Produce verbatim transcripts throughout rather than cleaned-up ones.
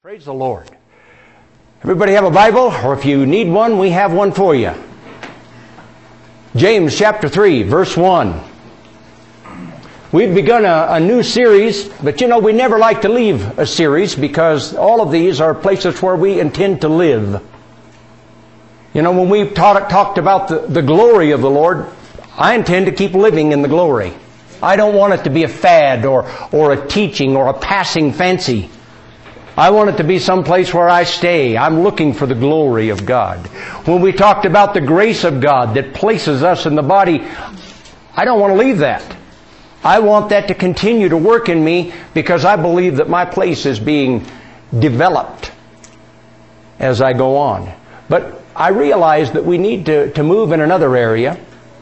Praise the Lord. Everybody have a Bible? Or if you need one, we have one for you. James chapter three, verse one. We've begun a, a new series, but you know, we never like to leave a series because all of these are places where we intend to live. You know, when we taught, talked about the, the glory of the Lord, I intend to keep living in the glory. I don't want it to be a fad or, or a teaching or a passing fancy. I want it to be some place where I stay. I'm looking for the glory of God. When we talked about the grace of God that places us in the body, I don't want to leave that. I want that to continue to work in me because I believe that my place is being developed as I go on. But I realize that we need to, to move in another area.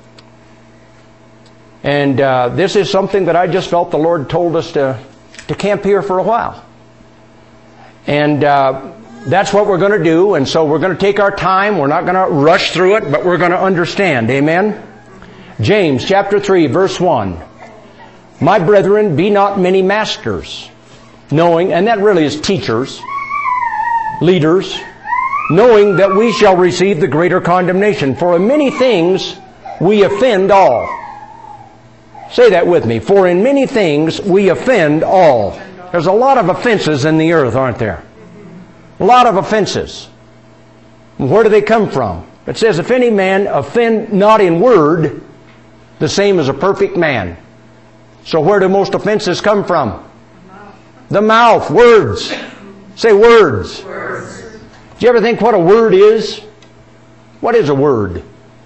And uh, this is something that I just felt the Lord told us to, to camp here for a while. And uh, that's what we're going to do. And so we're going to take our time. We're not going to rush through it, but we're going to understand. Amen? James chapter three, verse one. My brethren, be not many masters, knowing, and that really is teachers, leaders, knowing that we shall receive the greater condemnation. For in many things we offend all. Say that with me. For in many things we offend all. There's a lot of offenses in the earth, aren't there? A lot of offenses. Where do they come from? It says, if any man offend not in word, the same as a perfect man. So where do most offenses come from? The mouth. Words. Say words. Words. Do you ever think what a word is? What is a word?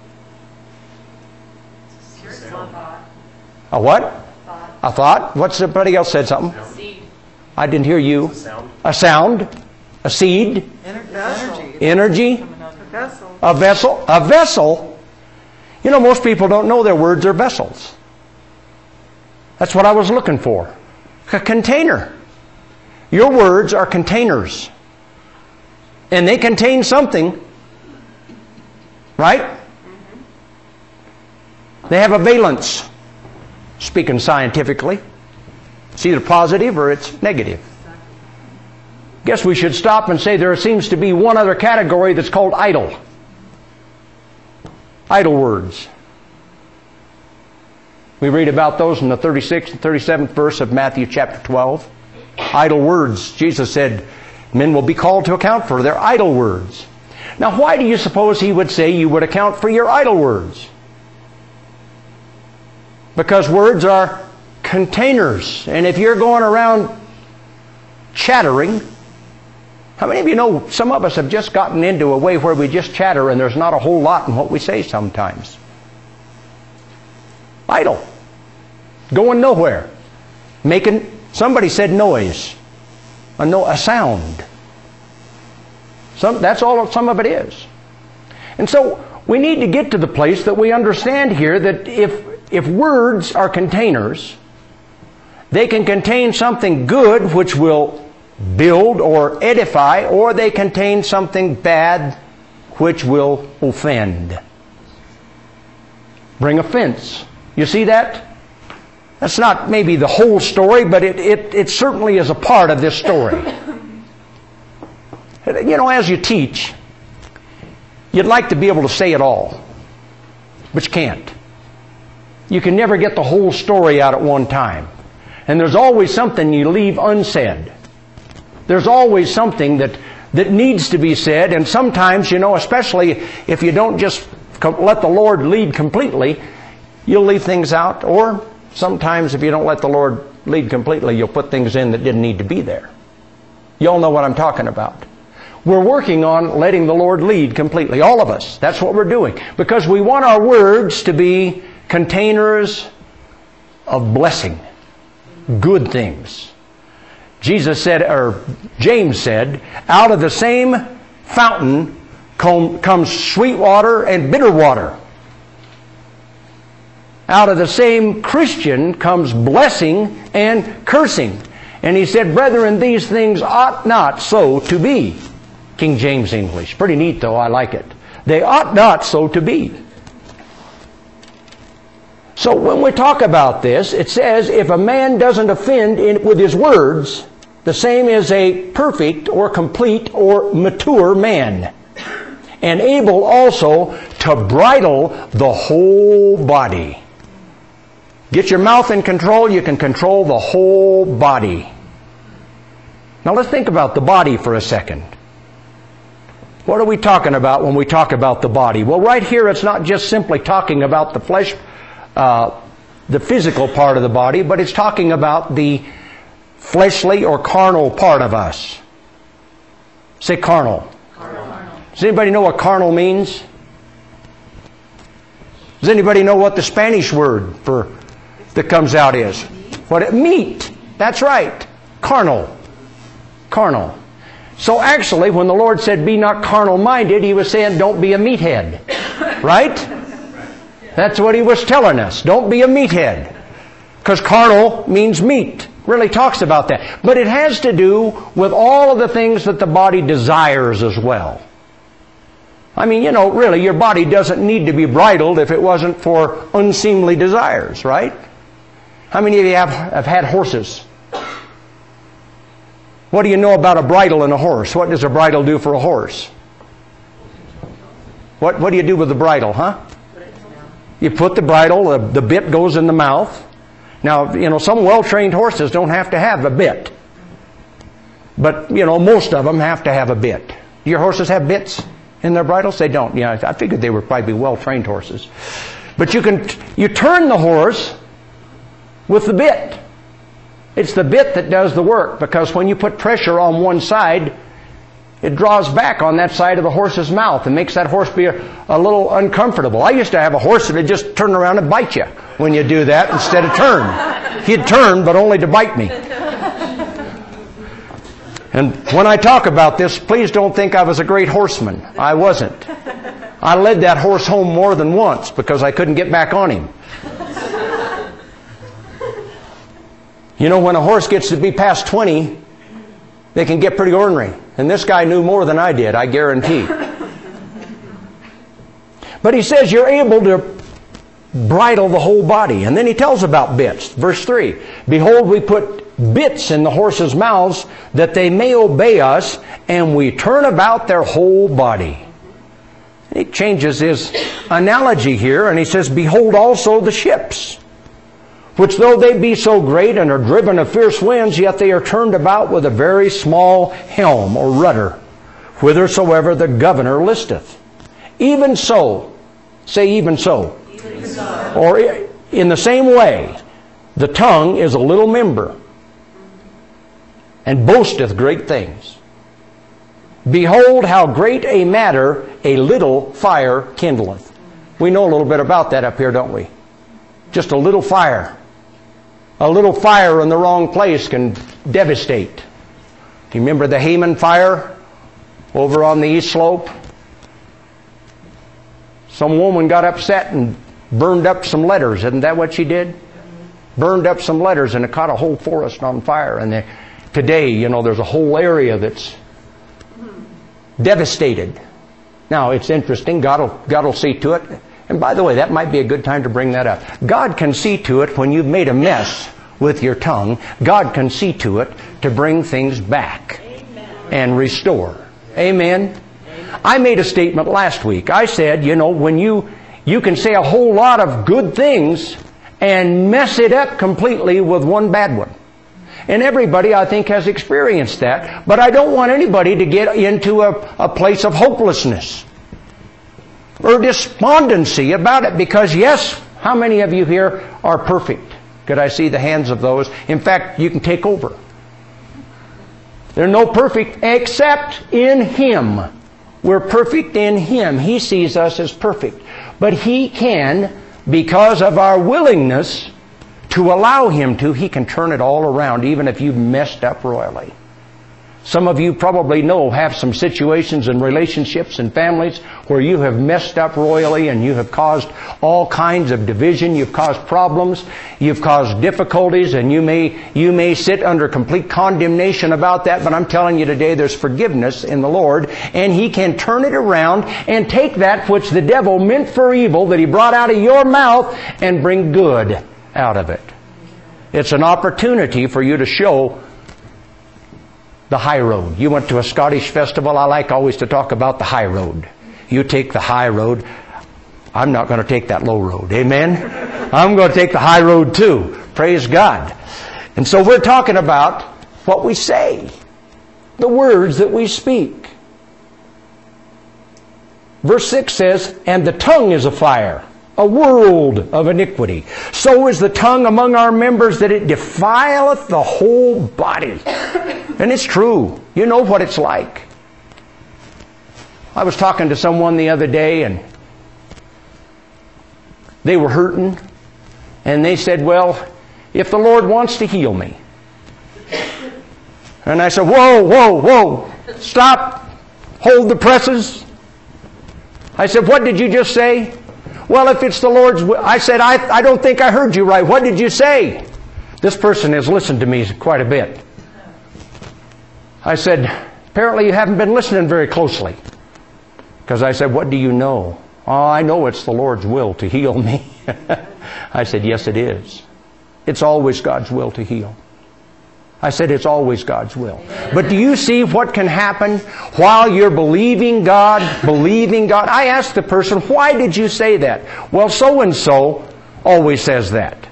A what? A thought. What's somebody else said something? I didn't hear you. A sound. A sound. A seed. Energy. Energy. A vessel. A vessel. A vessel. You know, most people don't know their words are vessels. That's what I was looking for. A container. Your words are containers. And they contain something. Right? Mm-hmm. They have a valence. Speaking scientifically. It's either positive or it's negative. Guess we should stop and say there seems to be one other category that's called idle. Idle words. We read about those in the thirty-sixth and thirty-seventh verse of Matthew chapter twelve. Idle words. Jesus said, men will be called to account for their idle words. Now why do you suppose He would say you would account for your idle words? Because words are containers. And if you're going around chattering, how many of you know some of us have just gotten into a way where we just chatter and there's not a whole lot in what we say sometimes? Idle. Going nowhere. Making, somebody said noise. A, no, a sound. Some, that's all some of it is. And so we need to get to the place that we understand here that if, if words are containers, they can contain something good which will build or edify, or they contain something bad which will offend. Bring offense. You see that? That's not maybe the whole story, but it, it, it certainly is a part of this story. You know, as you teach, you'd like to be able to say it all, but you can't. You can never get the whole story out at one time. And there's always something you leave unsaid. There's always something that, that needs to be said. And sometimes, you know, especially if you don't just let the Lord lead completely, you'll leave things out. Or sometimes if you don't let the Lord lead completely, you'll put things in that didn't need to be there. You all know what I'm talking about. We're working on letting the Lord lead completely. All of us. That's what we're doing. Because we want our words to be containers of blessing. Good things. Jesus said, or James said, out of the same fountain comes sweet water and bitter water. Out of the same Christian comes blessing and cursing. And he said, brethren, these things ought not so to be. King James English. Pretty neat though, I like it. They ought not so to be. So when we talk about this, it says if a man doesn't offend in, with his words, The same is a perfect or complete or mature man, and able also to bridle the whole body. Get your mouth in control, you can control the whole body. Now let's think about the body for a second. What are we talking about when we talk about the body? Well, right here it's not just simply talking about the flesh, uh, the physical part of the body, but it's talking about the fleshly or carnal part of us. Say carnal. Carnal. Does anybody know what carnal means? Does anybody know what the Spanish word for that comes out is? What it meat. That's right. Carnal. Carnal. So actually, when the Lord said, be not carnal-minded, He was saying, don't be a meathead. Right? That's what He was telling us. Don't be a meathead. Because carnal means meat. Really talks about that. But it has to do with all of the things that the body desires as well. I mean, you know, really, your body doesn't need to be bridled if it wasn't for unseemly desires, right? How many of you have, have had horses? What do you know about a bridle in a horse? What does a bridle do for a horse? What, what do you do with the bridle, huh? You put the bridle, the, the bit goes in the mouth. Now, you know, some well-trained horses don't have to have a bit. But, you know, most of them have to have a bit. Do your horses have bits in their bridles? They don't. Yeah, I figured they would probably be well-trained horses. But you can, you turn the horse with the bit. It's the bit that does the work, because when you put pressure on one side, it draws back on that side of the horse's mouth and makes that horse be a, a little uncomfortable. I used to have a horse that would just turn around and bite you when you do that instead of turn. He'd turn, but only to bite me. And when I talk about this, please don't think I was a great horseman. I wasn't. I led that horse home more than once because I couldn't get back on him. You know, when a horse gets to be past twenty, they can get pretty ornery. And this guy knew more than I did, I guarantee. But he says you're able to bridle the whole body. And then he tells about bits. Verse three, behold, we put bits in the horses' mouths that they may obey us, and we turn about their whole body. He changes his analogy here, and he says, behold also the ships, which though they be so great and are driven of fierce winds, yet they are turned about with a very small helm or rudder, whithersoever the governor listeth. Even so, say even so. Even so. Or in the same way, the tongue is a little member, and boasteth great things. Behold how great a matter a little fire kindleth. We know a little bit about that up here, don't we? Just a little fire. A little fire in the wrong place can devastate. Do you remember the Haman fire over on the east slope? Some woman got upset and burned up some letters. Isn't that what she did? Burned up some letters, and it caught a whole forest on fire. And they, today, you know, there's a whole area that's devastated. Now, it's interesting. God will, God will see to it. And by the way, that might be a good time to bring that up. God can see to it when you've made a mess with your tongue. God can see to it to bring things back. Amen. And restore. Amen? Amen. I made a statement last week. I said, you know, when you, you can say a whole lot of good things and mess it up completely with one bad one. And everybody, I think, has experienced that. But I don't want anybody to get into a, a place of hopelessness or despondency about it, because yes, how many of you here are perfect? Could I see the hands of those? In fact, you can take over. They're no perfect except in Him. We're perfect in Him. He sees us as perfect. But He can, because of our willingness to allow Him to, He can turn it all around, even if you've messed up royally. Some of you probably know, have some situations and relationships and families where you have messed up royally and you have caused all kinds of division. You've caused problems. You've caused difficulties, and you may, you may sit under complete condemnation about that. But I'm telling you today, there's forgiveness in the Lord, and He can turn it around and take that which the devil meant for evil that he brought out of your mouth and bring good out of it. It's an opportunity for you to show the high road. You went to a Scottish festival. I like always to talk about the high road. You take the high road. I'm not going to take that low road. Amen? I'm going to take the high road too. Praise God. And so we're talking about what we say. The words that we speak. Verse six says, and the tongue is a fire, a world of iniquity. So is the tongue among our members, that it defileth the whole body. And it's true. You know what it's like. I was talking to someone the other day, and they were hurting. And they said, well, if the Lord wants to heal me. And I said, whoa, whoa, whoa. Stop. Hold the presses. I said, what did you just say? Well, if it's the Lord's will. I said, I, I don't think I heard you right. What did you say? This person has listened to me quite a bit. I said, apparently you haven't been listening very closely. Because I said, what do you know? Oh, I know it's the Lord's will to heal me. I said, yes, it is. It's always God's will to heal. I said, it's always God's will. But do you see what can happen while you're believing God, believing God? I asked the person, why did you say that? Well, so-and-so always says that.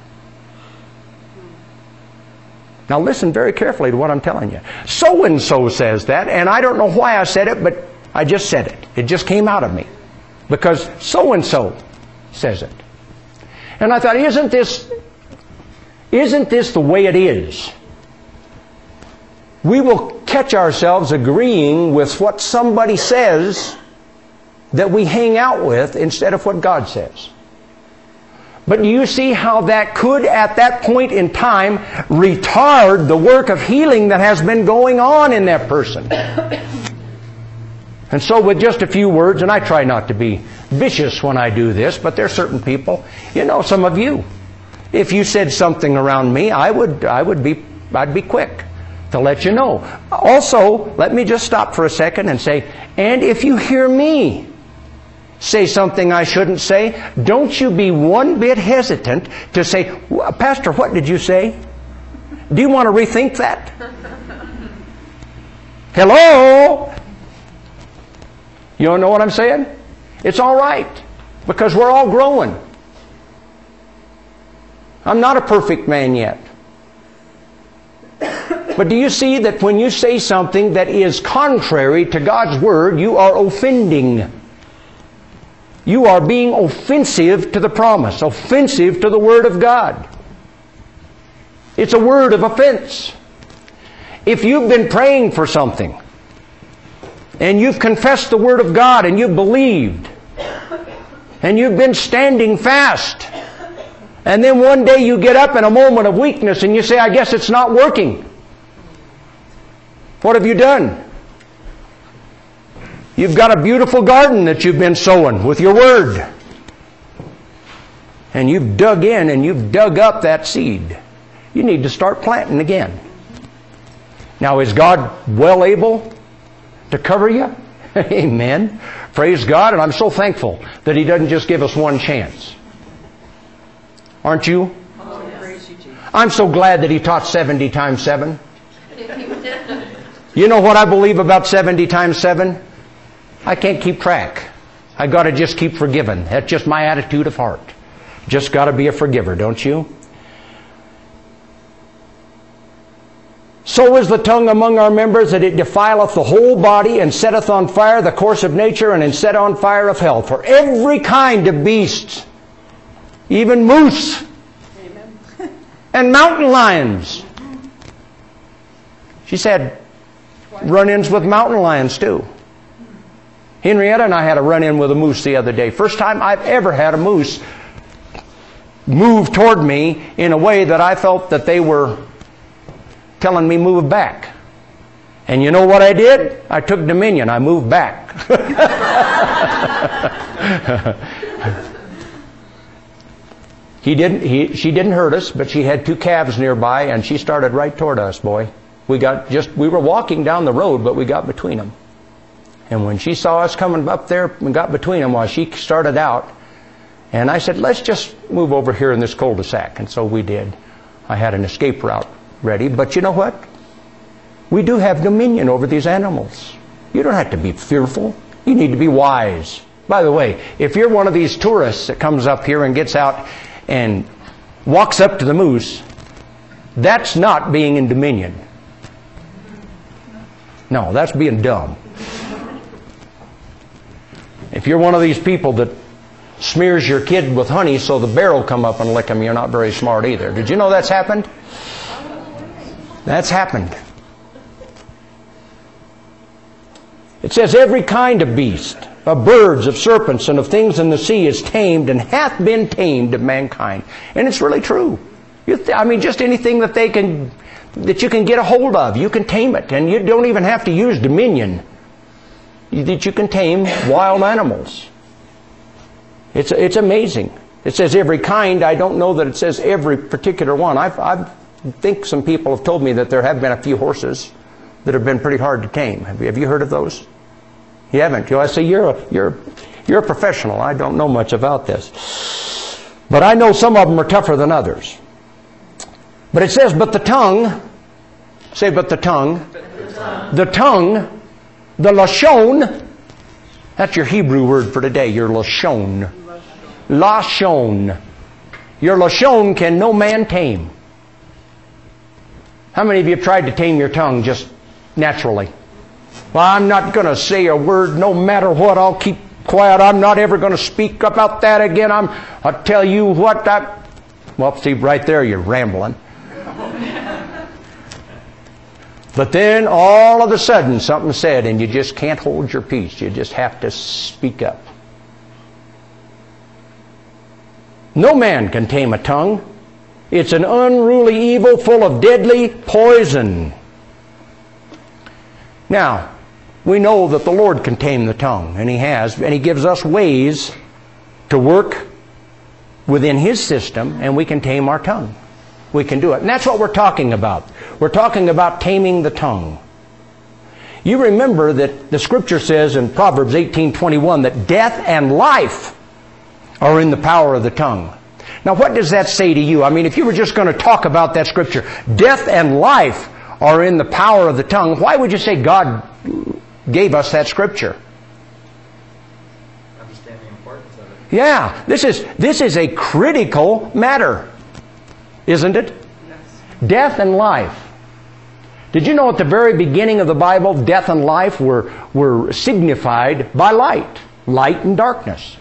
Now listen very carefully to what I'm telling you. So-and-so says that, and I don't know why I said it, but I just said it. It just came out of me. Because so-and-so says it. And I thought, isn't this, isn't this the way it is? We will catch ourselves agreeing with what somebody says that we hang out with instead of what God says. But do you see how that could, at that point in time, retard the work of healing that has been going on in that person? And so with just a few words, and I try not to be vicious when I do this, but there are certain people, you know, some of you, if you said something around me, I would, I would be, I'd be quick to let you know. Also, let me just stop for a second and say, and if you hear me say something I shouldn't say, don't you be one bit hesitant to say, Pastor, what did you say? Do you want to rethink that? Hello? You don't know what I'm saying? It's all right, because we're all growing. I'm not a perfect man yet. But do you see that when you say something that is contrary to God's Word, you are offending. You are being offensive to the promise, offensive to the Word of God. It's a word of offense. If you've been praying for something, and you've confessed the Word of God, and you've believed, and you've been standing fast, and then one day you get up in a moment of weakness and you say, I guess it's not working. What have you done? You've got a beautiful garden that you've been sowing with your Word. And you've dug in and you've dug up that seed. You need to start planting again. Now, is God well able to cover you? Amen. Praise God. And I'm so thankful that He doesn't just give us one chance. Aren't you? Oh, yes. I'm so glad that He taught seventy times seven. You know what I believe about seventy times seven? I can't keep track. I got to just keep forgiving. That's just my attitude of heart. Just got to be a forgiver, don't you? So is the tongue among our members, that it defileth the whole body, and setteth on fire the course of nature, and is set on fire of hell. For every kind of beasts, even moose, amen, and mountain lions. She said, run-ins with mountain lions too. Henrietta and I had a run-in with a moose the other day. First time I've ever had a moose move toward me in a way that I felt that they were telling me move back. And you know what I did? I took dominion. I moved back. he didn't. He, she didn't hurt us, but she had two calves nearby, and she started right toward us, boy. We got just. We were walking down the road, but we got between them. And when she saw us coming up there, we got between them while she started out. And I said, let's just move over here in this cul-de-sac. And so we did. I had an escape route ready. But you know what? We do have dominion over these animals. You don't have to be fearful. You need to be wise. By the way, if you're one of these tourists that comes up here and gets out and walks up to the moose, that's not being in dominion. No, that's being dumb. If you're one of these people that smears your kid with honey so the bear will come up and lick him, you're not very smart either. Did you know that's happened? That's happened. It says, every kind of beast, of birds, of serpents, and of things in the sea is tamed and hath been tamed of mankind. And it's really true. You th- I mean, just anything that they can, that you can get a hold of, you can tame it. And you don't even have to use dominion. You, that you can tame wild animals. It's, it's amazing. It says every kind. I don't know that it says every particular one. I've, I think some people have told me that there have been a few horses that have been pretty hard to tame. Have you, have you heard of those? You haven't. You know, I say, you're a, you're, you're a professional. I don't know much about this. But I know some of them are tougher than others. But it says, but the tongue, say, but the tongue, the tongue, the, tongue, the lashon, that's your Hebrew word for today, your lashon. Lashon. Your lashon can no man tame. How many of you have tried to tame your tongue just naturally? Well, I'm not going to say a word no matter what. I'll keep quiet. I'm not ever going to speak about that again. I'm, I'll tell you what. I, well, see, right there you're rambling. But then all of a sudden something's said and you just can't hold your peace. You just have to speak up. No man can tame a tongue. It's an unruly evil full of deadly poison. Now, we know that the Lord can tame the tongue, and He has, and He gives us ways to work within His system, and we can tame our tongue. We can do it. And that's what we're talking about. We're talking about taming the tongue. You remember that the Scripture says in Proverbs eighteen twenty-one that death and life are in the power of the tongue. Now, what does that say to you? I mean, if you were just going to talk about that Scripture, death and life are in the power of the tongue, why would you say God gave us that Scripture? Understand the importance of it. Yeah, this is, this is a critical matter, isn't it? Yes. Death and life. Did you know at the very beginning of the Bible, death and life were, were signified by light, light and darkness.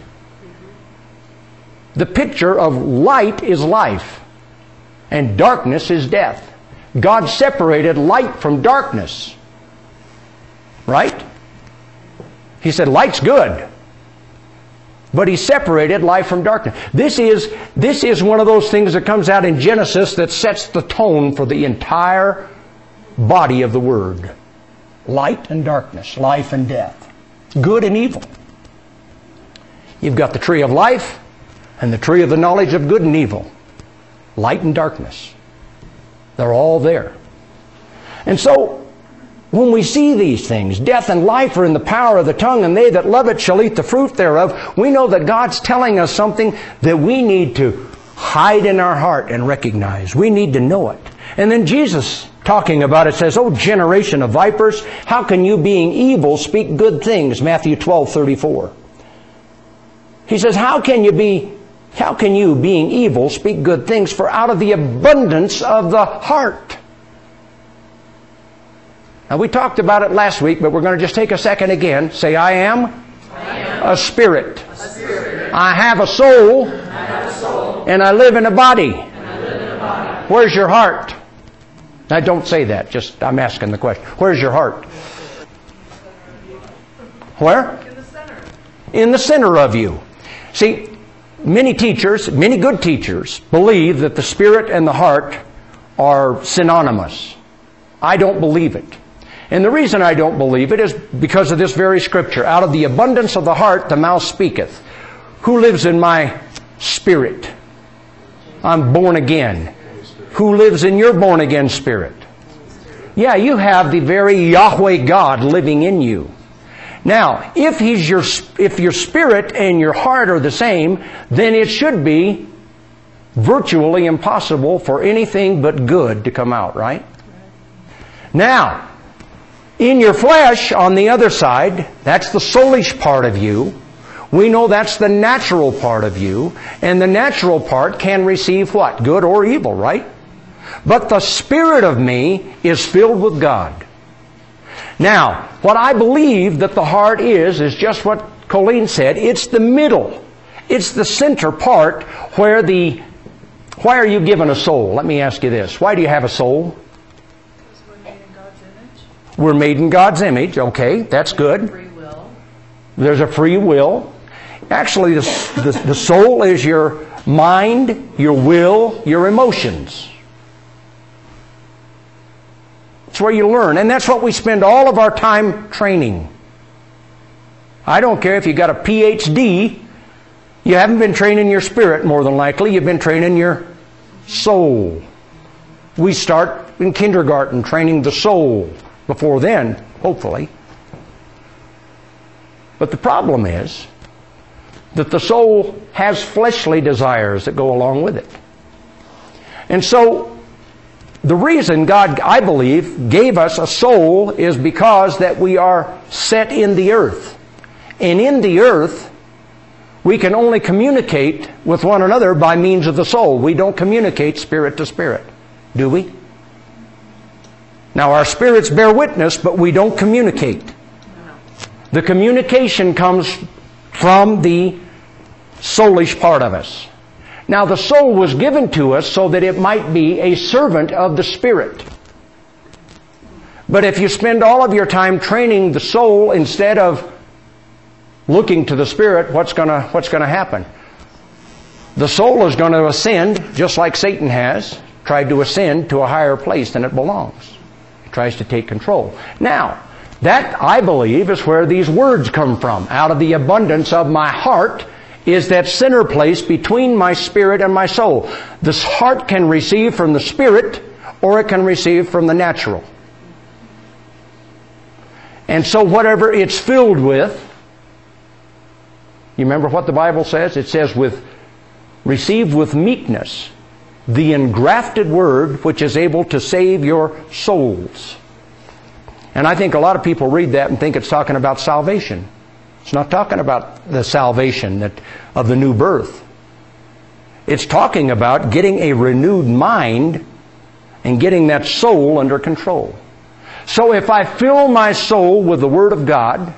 The picture of light is life, and darkness is death. God separated light from darkness. Right? He said, light's good. But He separated light from darkness. This is, this is one of those things that comes out in Genesis that sets the tone for the entire body of the Word. Light and darkness, life and death, good and evil. You've got the tree of life and the tree of the knowledge of good and evil. Light and darkness. They're all there. And so, when we see these things, death and life are in the power of the tongue, and they that love it shall eat the fruit thereof, we know that God's telling us something that we need to hide in our heart and recognize. We need to know it. And then Jesus, talking about it, says, "O generation of vipers, how can you, being evil, speak good things?" Matthew twelve thirty-four. He says, how can you be, how can you, being evil, speak good things? For out of the abundance of the heart. Now, we talked about it last week, but we're going to just take a second again. Say, I am, I am a spirit. a spirit. I have a soul, I have a soul. and I live in a body. And I live in a body. Where's your heart? Now, don't say that. Just, I'm asking the question. Where's your heart? Where? In the center. In the center of you. See, many teachers, many good teachers, believe that the spirit and the heart are synonymous. I don't believe it. And the reason I don't believe it is because of this very Scripture. Out of the abundance of the heart, the mouth speaketh. Who lives in my spirit? I'm born again. Who lives in your born again spirit? Yeah, you have the very Yahweh God living in you. Now, if He's your, if your spirit and your heart are the same, then it should be virtually impossible for anything but good to come out, right? Now, In your flesh, on the other side, that's the soulish part of you. We know that's the natural part of you. And the natural part can receive what? Good or evil, right? But the spirit of me is filled with God. Now, what I believe that the heart is, is just what Colleen said. It's the middle. It's the center part where the... Why are you given a soul? Let me ask you this. Why do you have a soul? Because we're made in God's image. We're made in God's image. Okay, that's good. Free will. There's a free will. Actually, the, the, the soul is your mind, your will, your emotions. It's where you learn. And that's what we spend all of our time training. I don't care if you got a P H D. You haven't been training your spirit, more than likely. You've been training your soul. We start in kindergarten training the soul. Before then, hopefully. But the problem is that the soul has fleshly desires that go along with it. And so, the reason God, I believe, gave us a soul is because that we are set in the earth. And in the earth, we can only communicate with one another by means of the soul. We don't communicate spirit to spirit, do we? Now, our spirits bear witness, but we don't communicate. The communication comes from the soulish part of us. Now, the soul was given to us so that it might be a servant of the Spirit. But if you spend all of your time training the soul instead of looking to the Spirit, what's going to what's going to happen? The soul is going to ascend, just like Satan has tried to ascend to a higher place than it belongs. He tries to take control. Now, that, I believe, is where these words come from. Out of the abundance of my heart is that center place between my spirit and my soul. This heart can receive from the Spirit, or it can receive from the natural. And so whatever it's filled with, you remember what the Bible says? It says, with received with meekness the engrafted word which is able to save your souls. And I think a lot of people read that and think it's talking about salvation. It's not talking about the salvation that, of the new birth. It's talking about getting a renewed mind and getting that soul under control. So if I fill my soul with the Word of God,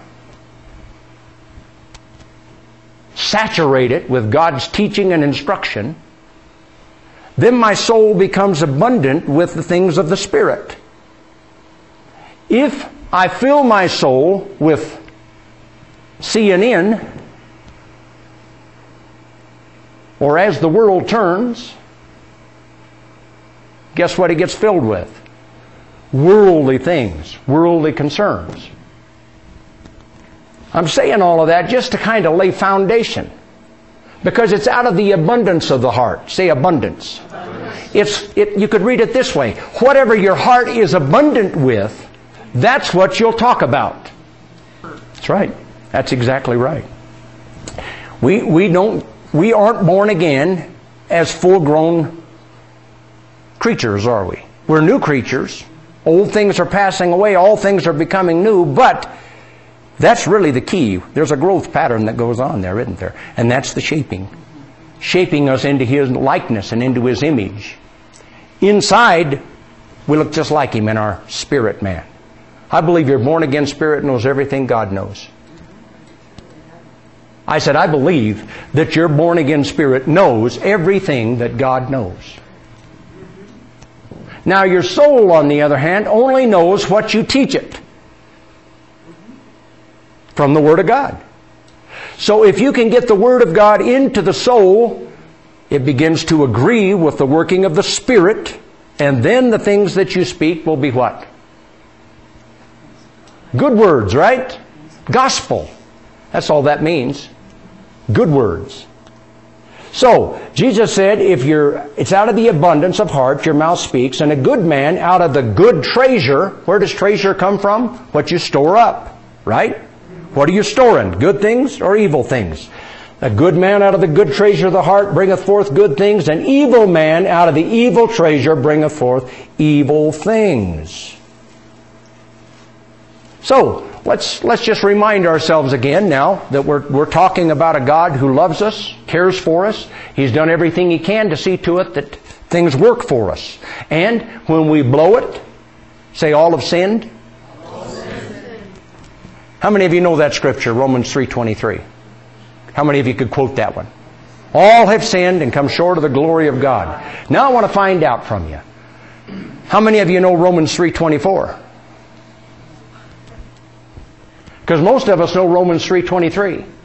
saturate it with God's teaching and instruction, then my soul becomes abundant with the things of the Spirit. If I fill my soul with C N N, or as the world turns, guess what it gets filled with? Worldly things, worldly concerns. I'm saying all of that just to kind of lay foundation. Because it's out of the abundance of the heart. Say abundance. Abundance. It's, it, you could read it this way. Whatever your heart is abundant with, that's what you'll talk about. That's right. That's exactly right. We, we, don't, we aren't born again as full-grown creatures, are we? We're new creatures. Old things are passing away. All things are becoming new. But that's really the key. There's a growth pattern that goes on there, isn't there? And that's the shaping. Shaping us into His likeness and into His image. Inside, we look just like Him in our spirit man. I believe your born-again spirit knows everything God knows. I said, I believe that your born-again spirit knows everything that God knows. Now, your soul, on the other hand, only knows what you teach it from the Word of God. So if you can get the Word of God into the soul, it begins to agree with the working of the Spirit, and then the things that you speak will be what? Good words, right? Gospel. That's all that means. Good words. So, Jesus said, if you're, it's out of the abundance of heart your mouth speaks, and a good man out of the good treasure. Where does treasure come from? What you store up, right? What are you storing? Good things or evil things? A good man out of the good treasure of the heart bringeth forth good things. An evil man out of the evil treasure bringeth forth evil things. So, let's, let's just remind ourselves again now that we're, we're talking about a God who loves us, cares for us. He's done everything He can to see to it that things work for us. And when we blow it, say, all have sinned. All sinned. How many of you know that scripture, Romans three twenty-three? How many of you could quote that one? All have sinned and come short of the glory of God. Now I want to find out from you. How many of you know Romans three twenty-four? Because most of us know Romans three twenty-three. So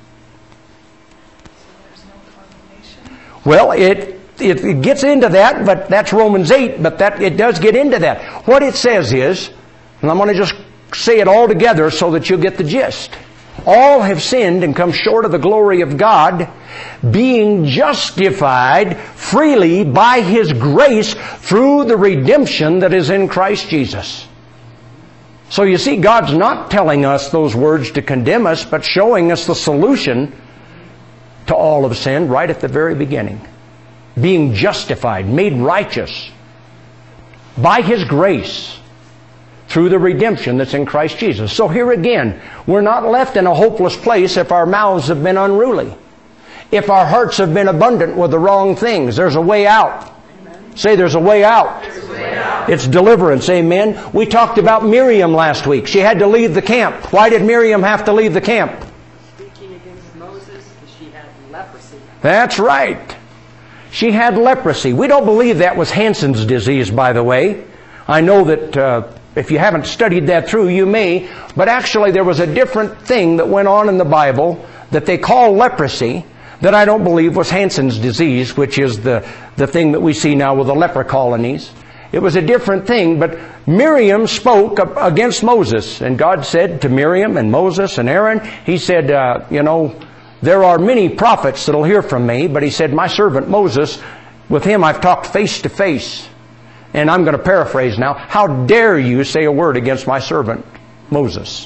there's no condemnation? Well, it, it it gets into that, but that's Romans eight, but that it does get into that. What it says is, and I'm going to just say it all together so that you'll get the gist. All have sinned and come short of the glory of God, being justified freely by His grace through the redemption that is in Christ Jesus. So you see, God's not telling us those words to condemn us, but showing us the solution to all of sin right at the very beginning. Being justified, made righteous by His grace through the redemption that's in Christ Jesus. So here again, we're not left in a hopeless place if our mouths have been unruly. If our hearts have been abundant with the wrong things, there's a way out. Say, there's a way out. There's a way out. It's deliverance, amen. We talked about Miriam last week. She had to leave the camp. Why did Miriam have to leave the camp? Speaking against Moses, because she had leprosy. That's right. She had leprosy. We don't believe that was Hansen's disease, by the way. I know that uh, if you haven't studied that through, you may. But actually, there was a different thing that went on in the Bible that they call leprosy that I don't believe was Hansen's disease, which is the, the thing that we see now with the leper colonies. It was a different thing, but Miriam spoke against Moses. And God said to Miriam and Moses and Aaron, He said, uh, you know, there are many prophets that'll hear from me, but He said, my servant Moses, with him I've talked face to face. And I'm going to paraphrase now. How dare you say a word against my servant Moses?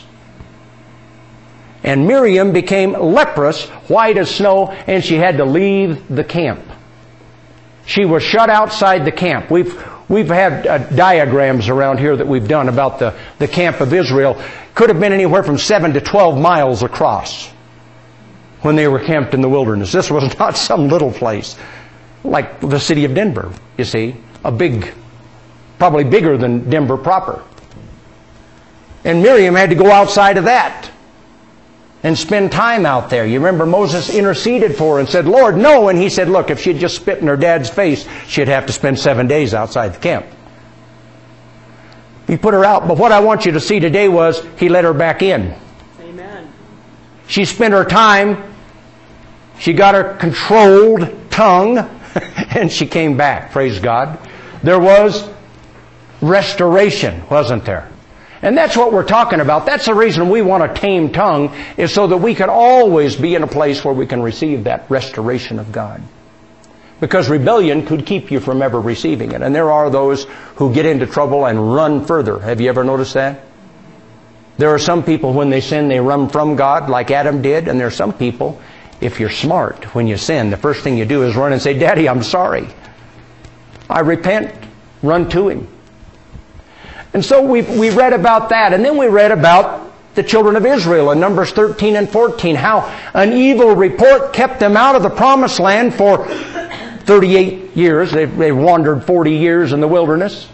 And Miriam became leprous, white as snow, and she had to leave the camp. She was shut outside the camp. We've we've had uh, diagrams around here that we've done about the, the camp of Israel. Could have been anywhere from seven to twelve miles across when they were camped in the wilderness. This was not some little place like the city of Denver, you see. A big, probably bigger than Denver proper. And Miriam had to go outside of that and spend time out there. You remember Moses interceded for her and said, Lord, no. And He said, look, if she'd just spit in her dad's face, she'd have to spend seven days outside the camp. He put her out. But what I want you to see today was He let her back in. Amen. She spent her time. She got her controlled tongue. And she came back. Praise God. There was restoration, wasn't there? And that's what we're talking about. That's the reason we want a tame tongue, is so that we can always be in a place where we can receive that restoration of God. Because rebellion could keep you from ever receiving it. And there are those who get into trouble and run further. Have you ever noticed that? There are some people, when they sin, they run from God, like Adam did. And there are some people, if you're smart, when you sin, the first thing you do is run and say, Daddy, I'm sorry. I repent. Run to Him. And so we we read about that. And then we read about the children of Israel in Numbers thirteen and fourteen. How an evil report kept them out of the promised land for thirty-eight years. They, they wandered forty years in the wilderness.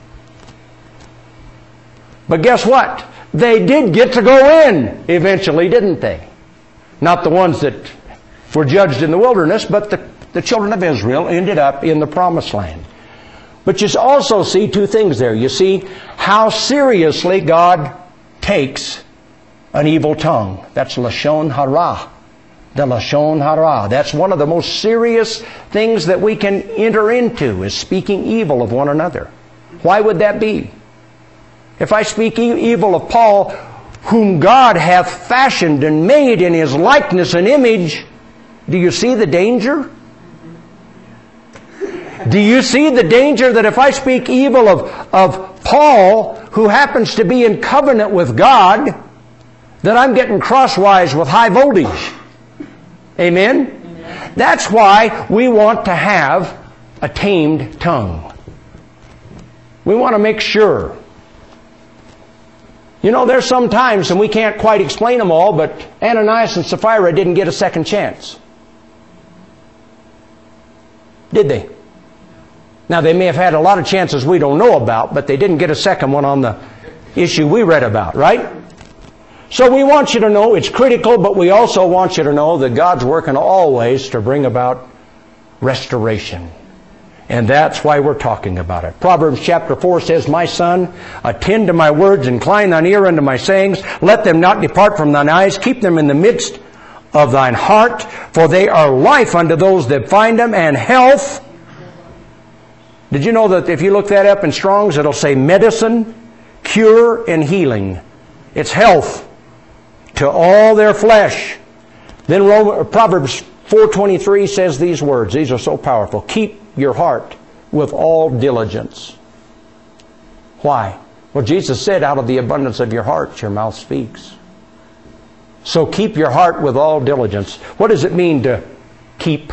But guess what? They did get to go in eventually, didn't they? Not the ones that were judged in the wilderness, but the, the children of Israel ended up in the promised land. But you also see two things there. You see how seriously God takes an evil tongue. That's Lashon Hara. The Lashon Hara. That's one of the most serious things that we can enter into, is speaking evil of one another. Why would that be? If I speak e- evil of Paul, whom God hath fashioned and made in His likeness and image, do you see the danger? Do you see the danger that if I speak evil of, of Paul, who happens to be in covenant with God, that I'm getting crosswise with high voltage? Amen? Amen. That's why we want to have a tamed tongue. We want to make sure. You know, there's some times, and we can't quite explain them all, but Ananias and Sapphira didn't get a second chance. Did they? Now, they may have had a lot of chances we don't know about, but they didn't get a second one on the issue we read about, right? So we want you to know it's critical, but we also want you to know that God's working always to bring about restoration. And that's why we're talking about it. Proverbs chapter four says, My son, attend to my words, incline thine ear unto my sayings. Let them not depart from thine eyes. Keep them in the midst of thine heart, for they are life unto those that find them, and health. Did you know that if you look that up in Strong's, it'll say medicine, cure, and healing. It's health to all their flesh. Then Proverbs four twenty-three says these words. These are so powerful. Keep your heart with all diligence. Why? Well, Jesus said, out of the abundance of your heart, your mouth speaks. So keep your heart with all diligence. What does it mean to keep?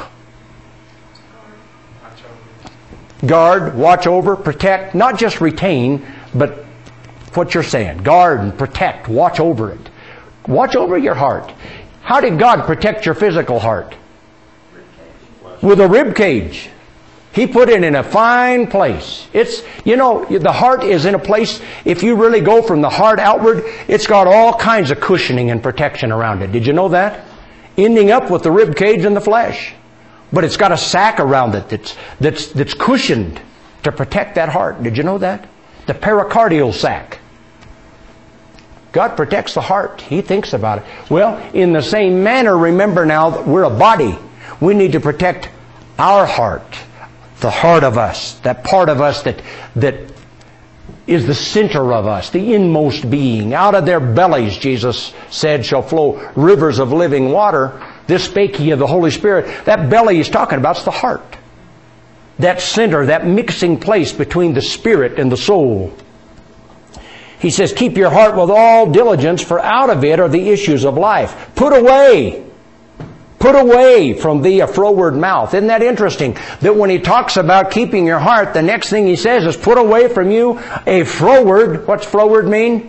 Guard, watch over, protect, not just retain, but what you're saying. Guard and protect, watch over it. Watch over your heart. How did God protect your physical heart? With a rib cage. He put it in a fine place. It's, you know, the heart is in a place, if you really go from the heart outward, it's got all kinds of cushioning and protection around it. Did you know that? Ending up with the rib cage and the flesh. But it's got a sac around it that's, that's, that's cushioned to protect that heart. Did you know that? The pericardial sac. God protects the heart. He thinks about it. Well, in the same manner, remember now that we're a body. We need to protect our heart. The heart of us. That part of us that, that is the center of us. The inmost being. Out of their bellies, Jesus said, shall flow rivers of living water. This spake he of the Holy Spirit. That belly he's talking about is the heart. That center, that mixing place between the spirit and the soul. He says, keep your heart with all diligence, for out of it are the issues of life. Put away, put away from thee a froward mouth. Isn't that interesting? That when he talks about keeping your heart, the next thing he says is put away from you a froward. What's froward mean?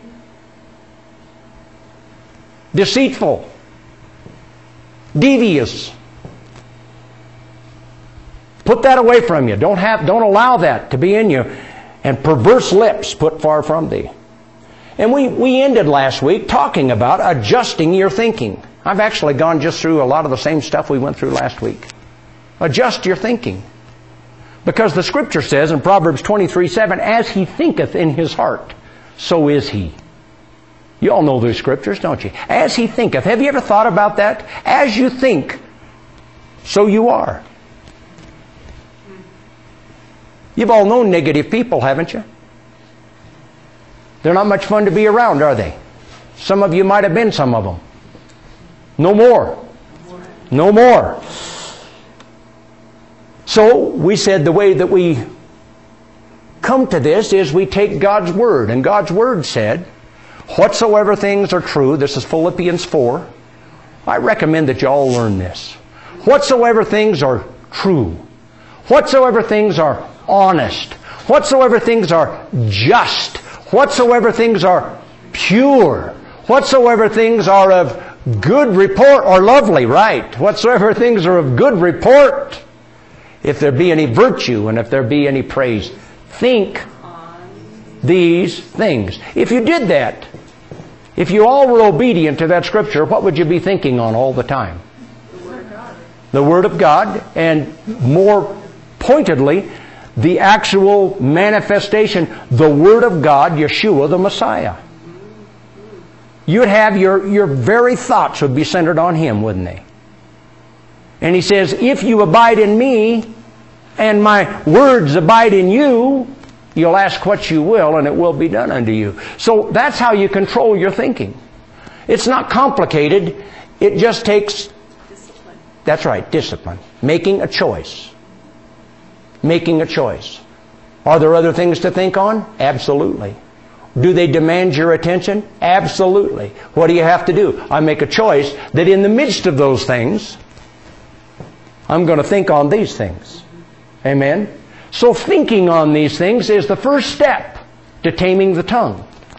Deceitful. Devious. Put that away from you. Don't have, don't allow that to be in you. And perverse lips put far from thee. And we, we ended last week talking about adjusting your thinking. I've actually gone just through a lot of the same stuff we went through last week. Adjust your thinking. Because the Scripture says in Proverbs twenty-three seven, as he thinketh in his heart, so is he. You all know those Scriptures, don't you? As he thinketh. Have you ever thought about that? As you think, so you are. You've all known negative people, haven't you? They're not much fun to be around, are they? Some of you might have been some of them. No more. No more. So, we said the way that we come to this is we take God's Word. And God's Word said, whatsoever things are true, this is Philippians four. I recommend that you all learn this. Whatsoever things are true. Whatsoever things are honest. Whatsoever things are just. Whatsoever things are pure. Whatsoever things are of good report, or lovely, right? Whatsoever things are of good report. If there be any virtue and if there be any praise, think these things. If you did that, if you all were obedient to that Scripture, what would you be thinking on all the time? The Word of God. The Word of God, and more pointedly, the actual manifestation, the Word of God, Yeshua the Messiah. You'd have your, your very thoughts would be centered on Him, wouldn't they? And He says, if you abide in me, and my words abide in you, you'll ask what you will, and it will be done unto you. So that's how you control your thinking. It's not complicated. It just takes... Discipline. That's right, discipline. Making a choice. Making a choice. Are there other things to think on? Absolutely. Do they demand your attention? Absolutely. What do you have to do? I make a choice that in the midst of those things, I'm going to think on these things. Amen? So thinking on these things is the first step to taming the tongue.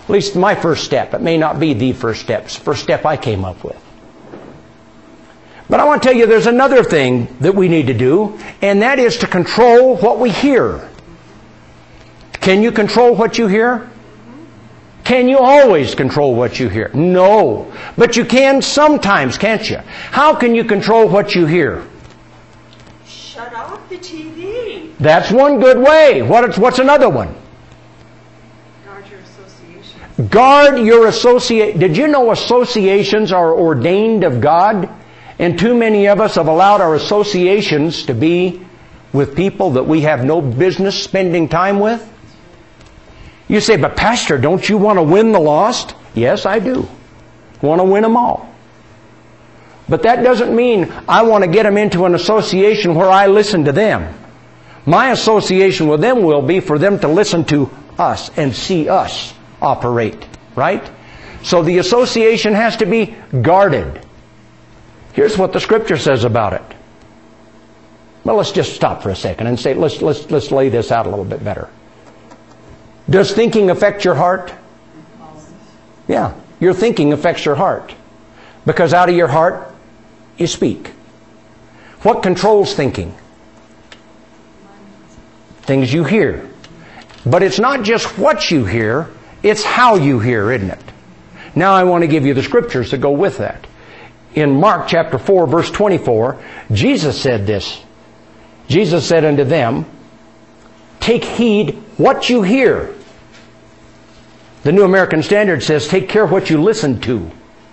At least my first step. It may not be the first step. It's the first step I came up with. But I want to tell you there's another thing that we need to do, and that is to control what we hear. Can you control what you hear? Can you always control what you hear? No. But you can sometimes, can't you? How can you control what you hear? Shut off the T V. That's one good way. What, what's another one? Guard your association. Guard your associate. Did you know associations are ordained of God? And too many of us have allowed our associations to be with people that we have no business spending time with. You say, but Pastor, don't you want to win the lost? Yes, I do. I want to win them all. But that doesn't mean I want to get them into an association where I listen to them. My association with them will be for them to listen to us and see us operate. Right? So the association has to be guarded. Here's what the Scripture says about it. Well, let's just stop for a second and say, let's, let's, let's lay this out a little bit better. Does thinking affect your heart? Yeah, your thinking affects your heart. Because out of your heart, you speak. What controls thinking? Things you hear. But it's not just what you hear, it's how you hear, isn't it? Now I want to give you the Scriptures that go with that. In Mark chapter four, verse twenty-four, Jesus said this. Jesus said unto them, take heed what you hear. The New American Standard says, take care what you listen to.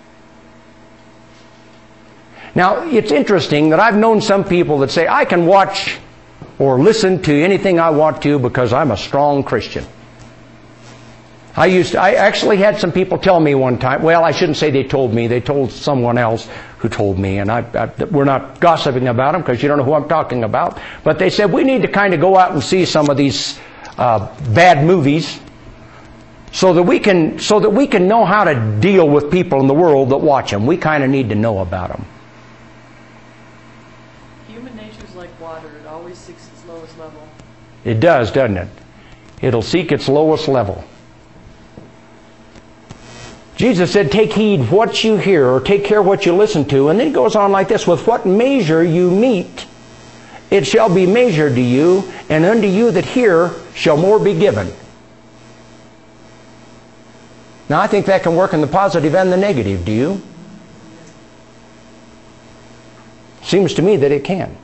Now, it's interesting that I've known some people that say, I can watch or listen to anything I want to because I'm a strong Christian. I used to, I actually had some people tell me one time, well, I shouldn't say they told me, they told someone else who told me, and I, I, we're not gossiping about them because you don't know who I'm talking about, but they said, we need to kind of go out and see some of these uh, bad movies so that we can so that we can know how to deal with people in the world that watch them. We kind of need to know about them. Human nature is like water. It always seeks its lowest level. It does, doesn't it? It'll seek its lowest level. Jesus said, take heed what you hear, or take care what you listen to. And then he goes on like this, with what measure you meet, it shall be measured to you, and unto you that hear shall more be given. Now, I think that can work in the positive and the negative. Do you? Seems to me that it can.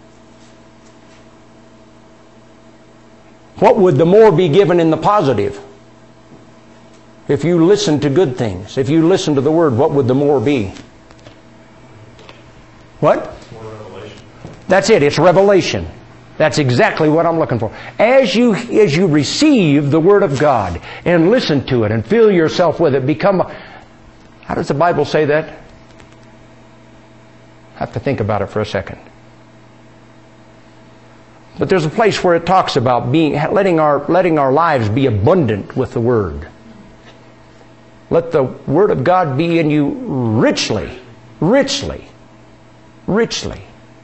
What would the more be given in the positive? If you listen to good things, if you listen to the Word, what would the more be? What? More revelation. That's it. It's revelation. That's exactly what I'm looking for. As you as you receive the Word of God and listen to it and fill yourself with it, become a, how does the Bible say that? I have to think about it for a second. But there's a place where it talks about being letting our letting our lives be abundant with the Word. Let the Word of God be in you richly, richly, richly.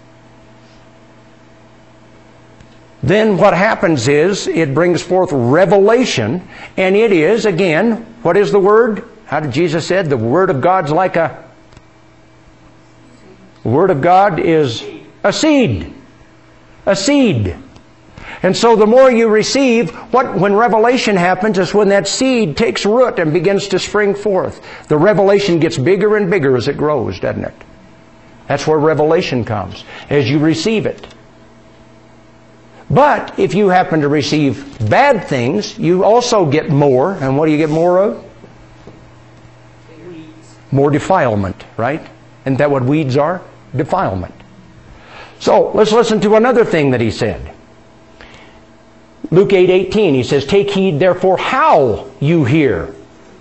Then what happens is it brings forth revelation, and it is, again, what is the Word? How did Jesus said? The Word of God's like a... The Word of God is a seed. A seed. And so the more you receive, what when revelation happens is when that seed takes root and begins to spring forth. The revelation gets bigger and bigger as it grows, doesn't it? That's where revelation comes, as you receive it. But if you happen to receive bad things, you also get more. And what do you get more of? Weeds. More defilement, right? Isn't that what weeds are? Defilement. So, let's listen to another thing that he said. Luke eight eighteen, he says, take heed therefore how you hear.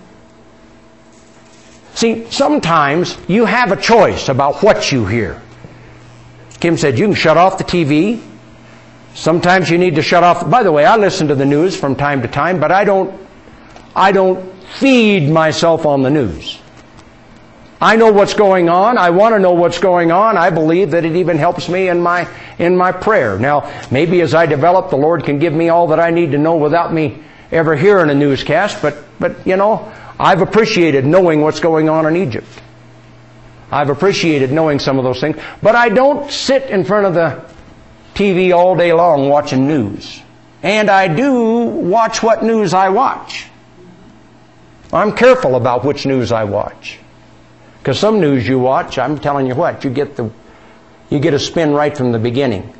See, sometimes you have a choice about what you hear. Kim said, you can shut off the T V. Sometimes you need to shut off. By the way, I listen to the news from time to time, but I don't, I don't feed myself on the news. I know what's going on. I want to know what's going on. I believe that it even helps me in my in my prayer. Now, maybe as I develop, the Lord can give me all that I need to know without me ever hearing a newscast, but But, you know, I've appreciated knowing what's going on in Egypt. I've appreciated knowing some of those things. But I don't sit in front of the T V all day long watching news. And I do watch what news I watch. I'm careful about which news I watch. Because some news you watch, I'm telling you what, you get the you get a spin right from the beginning.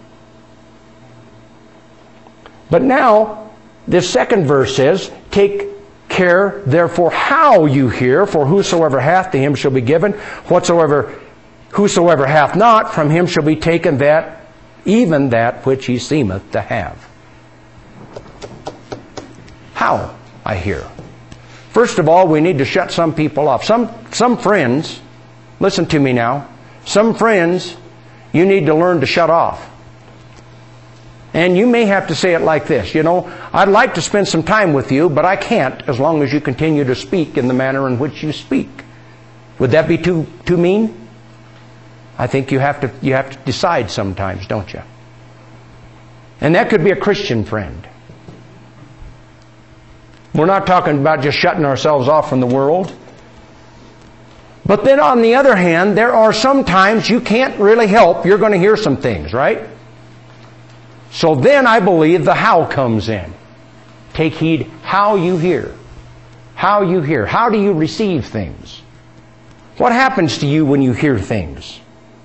But now, this second verse says, take care therefore how you hear, for whosoever hath to him shall be given, whatsoever whosoever hath not, from him shall be taken that, even that which he seemeth to have. How I hear. First of all, we need to shut some people off. Some, some friends, listen to me now, some friends you need to learn to shut off. And you may have to say it like this, you know, I'd like to spend some time with you, but I can't as long as you continue to speak in the manner in which you speak. Would that be too, too mean? I think you have to, you have to decide sometimes, don't you? And that could be a Christian friend. We're not talking about just shutting ourselves off from the world. But then on the other hand, there are some times you can't really help. You're going to hear some things, right? So then I believe the how comes in. Take heed how you hear. How you hear. How do you receive things? What happens to you when you hear things?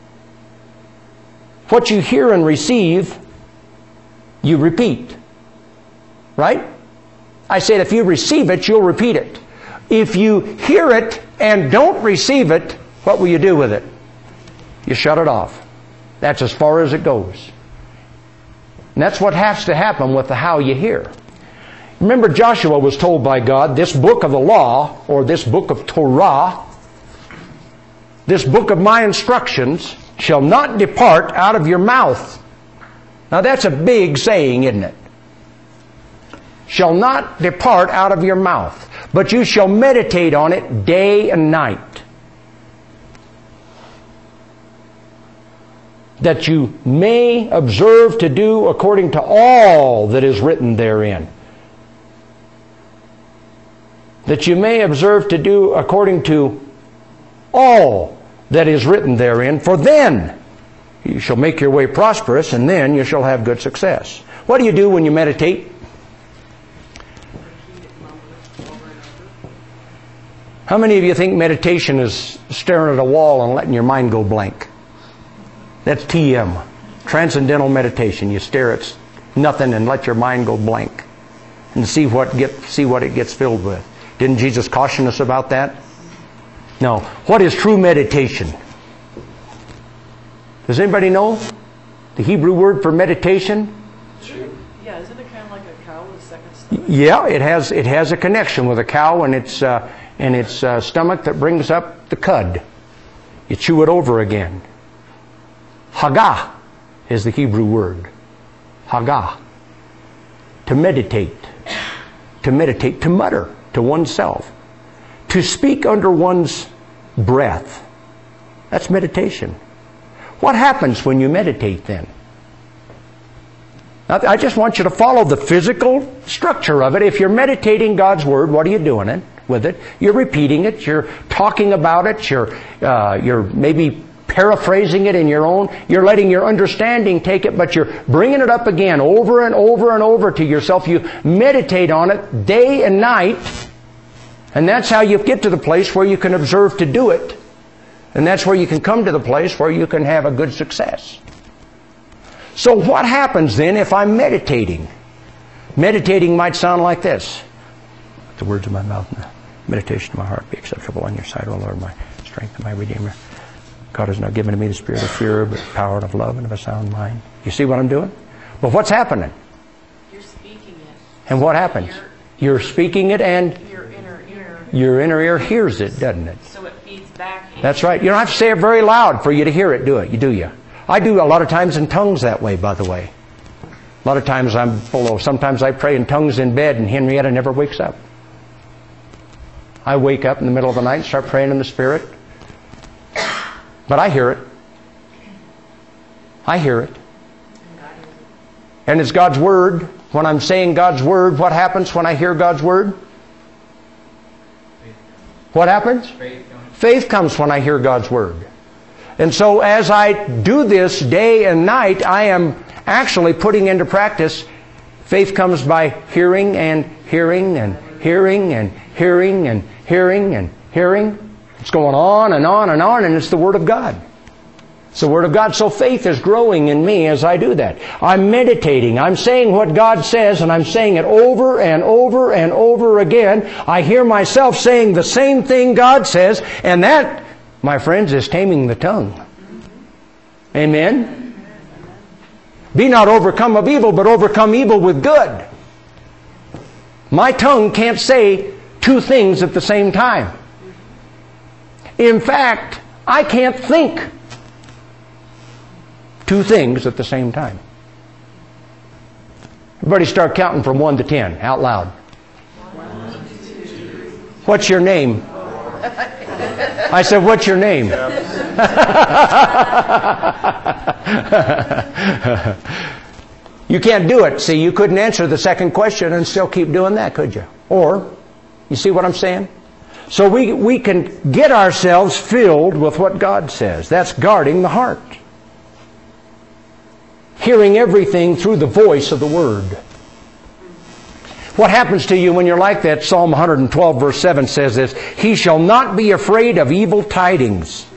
What you hear and receive, you repeat. Right? I said if you receive it, you'll repeat it. If you hear it and don't receive it, what will you do with it? You shut it off. That's as far as it goes. And that's what has to happen with the how you hear. Remember, Joshua was told by God, this book of the law, or this book of Torah, this book of my instructions, shall not depart out of your mouth. Now that's a big saying, isn't it? Shall not depart out of your mouth, but you shall meditate on it day and night, that you may observe to do according to all that is written therein. That you may observe to do according to all that is written therein, for then you shall make your way prosperous, and then you shall have good success. What do you do when you meditate? How many of you think meditation is staring at a wall and letting your mind go blank? That's T M, transcendental meditation. You stare at nothing and let your mind go blank and see what get see what it gets filled with. Didn't Jesus caution us about that? No. What is true meditation? Does anybody know the Hebrew word for meditation? Yeah, isn't it kind of like a cow with a second stomach? Yeah, it has it has a connection with a cow and its uh, and its uh, stomach that brings up the cud. You chew it over again. Hagah is the Hebrew word. Hagah. To meditate. To meditate. To mutter to oneself. To speak under one's breath. That's meditation. What happens when you meditate then? Now, I just want you to follow the physical structure of it. If you're meditating God's Word, what are you doing it, with it? You're repeating it. You're talking about it. You're, uh, you're maybe paraphrasing it in your own. You're letting your understanding take it, but you're bringing it up again over and over and over to yourself. You meditate on it day and night, and that's how you get to the place where you can observe to do it. And that's where you can come to the place where you can have a good success. So what happens then if I'm meditating? Meditating might sound like this. The words of my mouth and the meditation of my heart be acceptable on your sight, O Lord, my strength and my Redeemer. God has not given to me the spirit of fear, but power and of love and of a sound mind. You see what I'm doing? Well, what's happening? You're speaking it. And what happens? You're speaking it, and Your inner ear. your inner ear hears it, doesn't it? So it feeds back. That's right. You don't have to say it very loud for you to hear it, do it? You do you? I do a lot of times in tongues that way, by the way. A lot of times I'm full of, sometimes I pray in tongues in bed and Henrietta never wakes up. I wake up in the middle of the night and start praying in the Spirit. But I hear it. I hear it. And it's God's Word. When I'm saying God's Word, what happens when I hear God's Word? What happens? Faith comes. Faith comes when I hear God's Word. And so as I do this day and night, I am actually putting into practice. Faith comes by hearing and hearing and hearing and hearing and hearing and hearing. It's going on and on and on, and it's the Word of God. It's the Word of God. So faith is growing in me as I do that. I'm meditating. I'm saying what God says, and I'm saying it over and over and over again. I hear myself saying the same thing God says, and that, my friends, is taming the tongue. Amen? Be not overcome of evil, but overcome evil with good. My tongue can't say two things at the same time. In fact, I can't think two things at the same time. Everybody start counting from one to ten, out loud. What's your name? I said, what's your name? You can't do it. See, you couldn't answer the second question and still keep doing that, could you? Or, you see what I'm saying? So we, we can get ourselves filled with what God says. That's guarding the heart. Hearing everything through the voice of the Word. What happens to you when you're like that? Psalm one twelve verse seven says this, He shall not be afraid of evil tidings.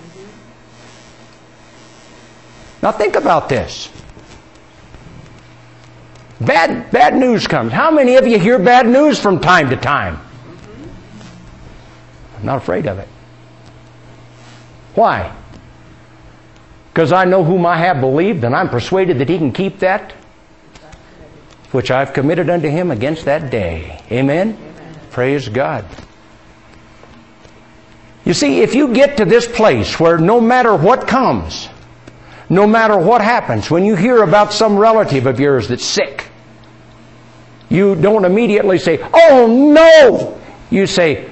Now think about this. Bad, bad news comes. How many of you hear bad news from time to time? I'm not afraid of it. Why? Because I know whom I have believed, and I'm persuaded that He can keep that which I've committed unto Him against that day. Amen? Amen. Praise God. You see, if you get to this place where no matter what comes, no matter what happens, when you hear about some relative of yours that's sick, you don't immediately say, oh no! You say,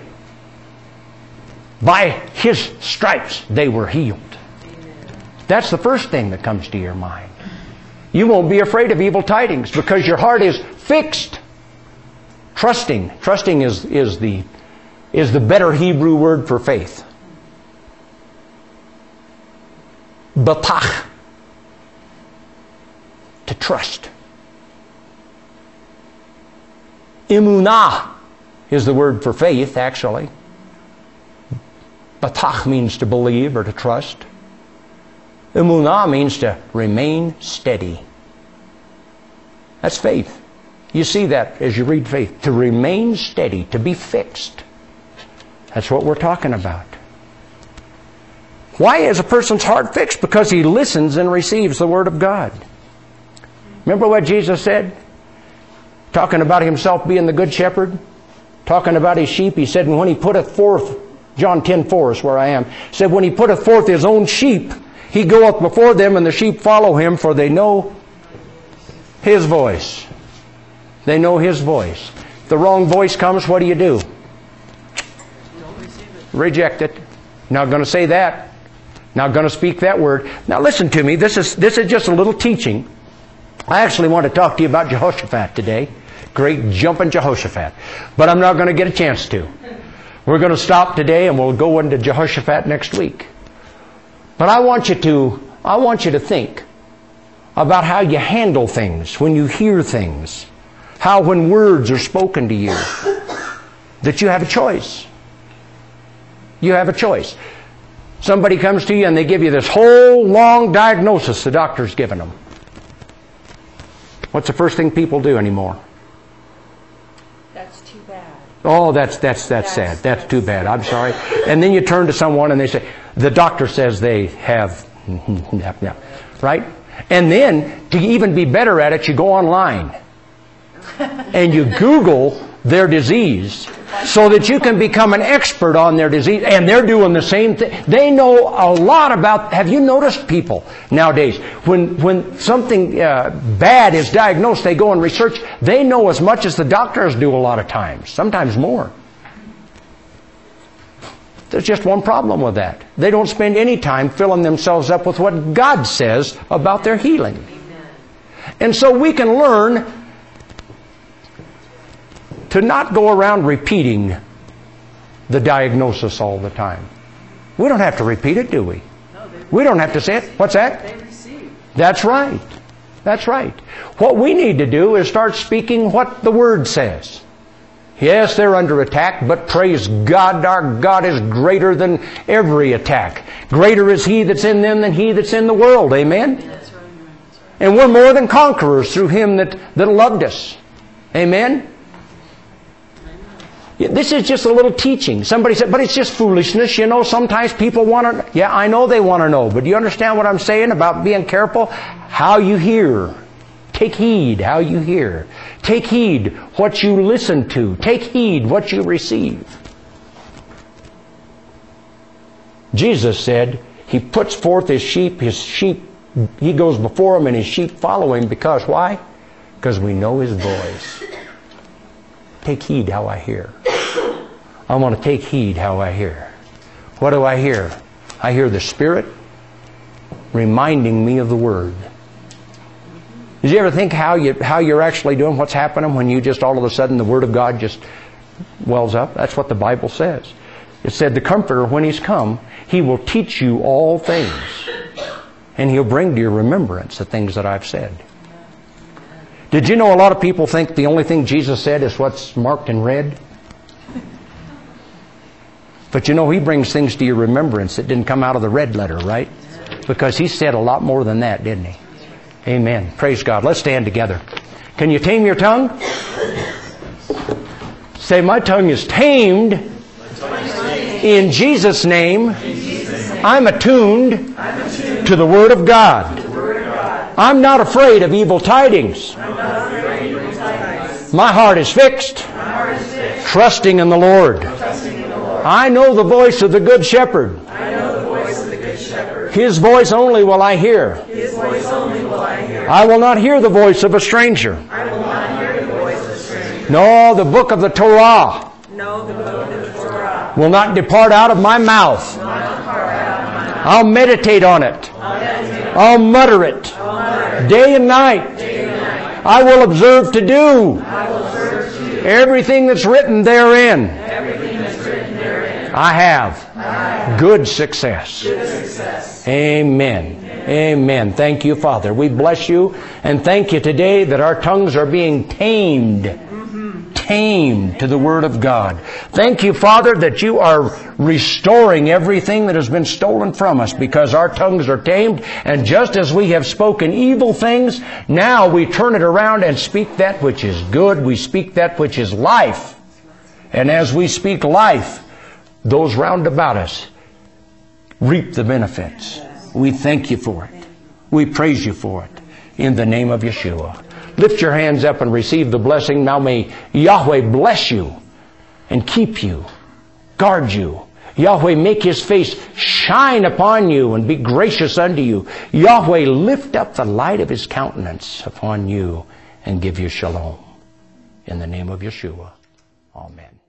by His stripes they were healed. That's the first thing that comes to your mind. You won't be afraid of evil tidings because your heart is fixed. Trusting. Trusting is, is, the, is the better Hebrew word for faith. Batach. To trust. Emunah is the word for faith, actually. Batach means to believe or to trust. Emunah means to remain steady. That's faith. You see that as you read faith. To remain steady, to be fixed. That's what we're talking about. Why is a person's heart fixed? Because he listens and receives the Word of God. Remember what Jesus said? Talking about Himself being the good shepherd. Talking about His sheep. He said, and when He putteth forth, John ten four is where I am, said, when He putteth forth His own sheep, He goeth before them, and the sheep follow Him, for they know His voice. They know His voice. If the wrong voice comes, what do you do? Reject it. Not going to say that. Not going to speak that word. Now listen to me. This is, this is just a little teaching. I actually want to talk to you about Jehoshaphat today. Great jumping Jehoshaphat. But I'm not going to get a chance to. We're going to stop today and we'll go into Jehoshaphat next week. But I want you to, I want you to think about how you handle things when you hear things. How when words are spoken to you, that you have a choice. You have a choice. Somebody comes to you and they give you this whole long diagnosis the doctor's given them. What's the first thing people do anymore? That's too bad. Oh, that's that's that's, that's sad. That's, that's too bad. I'm sorry. And then you turn to someone and they say, the doctor says they have, right? And then, to even be better at it, you go online and you Google their disease so that you can become an expert on their disease. And they're doing the same thing. They know a lot about, have you noticed people nowadays, when, when something uh, bad is diagnosed, they go and research. They know as much as the doctors do a lot of times, sometimes more. There's just one problem with that. They don't spend any time filling themselves up with what God says about their healing. And so we can learn to not go around repeating the diagnosis all the time. We don't have to repeat it, do we? No, they, We don't have to say it. What's that? they receive. That's right. That's right. What we need to do is start speaking what the Word says. Yes, they're under attack, but praise God, our God is greater than every attack. Greater is He that's in them than he that's in the world. Amen? That's right. That's right. And we're more than conquerors through Him that, that loved us. Amen? Yeah, this is just a little teaching. Somebody said, but it's just foolishness. You know, sometimes people want to... Yeah, I know they want to know. But do you understand what I'm saying about being careful? How you hear. Take heed how you hear. Take heed what you listen to. Take heed what you receive. Jesus said He puts forth His sheep. His sheep, He goes before them and His sheep follow Him. Because why? Because we know His voice. Take heed how I hear. I want to take heed how I hear. What do I hear? I hear the Spirit reminding me of the Word. Did you ever think how, you, how you're actually doing, what's happening when you just all of a sudden the Word of God just wells up? That's what the Bible says. It said the Comforter, when He's come, He will teach you all things. And He'll bring to your remembrance the things that I've said. Did you know a lot of people think the only thing Jesus said is what's marked in red? But you know, He brings things to your remembrance that didn't come out of the red letter, right? Because He said a lot more than that, didn't He? Amen. Praise God. Let's stand together. Can you tame your tongue? Say, my tongue is tamed. In Jesus' name, I'm attuned to the Word of God. I'm not afraid of evil tidings. My heart is fixed, trusting in the Lord. I know the voice of the Good Shepherd. His voice only will I hear. I will not hear the voice of a stranger. No, the book of the Torah will not depart out of my mouth. I'll meditate on it. I'll mutter it day and night. I will observe to do everything that's written therein. I have good success. Amen. Amen. Thank you, Father. We bless you and thank you today that our tongues are being tamed. Tamed to the Word of God. Thank you, Father, that you are restoring everything that has been stolen from us because our tongues are tamed. And just as we have spoken evil things, now we turn it around and speak that which is good. We speak that which is life. And as we speak life, those round about us reap the benefits. We thank you for it. We praise you for it. In the name of Yeshua. Lift your hands up and receive the blessing. Now may Yahweh bless you and keep you, guard you. Yahweh make His face shine upon you and be gracious unto you. Yahweh lift up the light of His countenance upon you and give you shalom. In the name of Yeshua. Amen.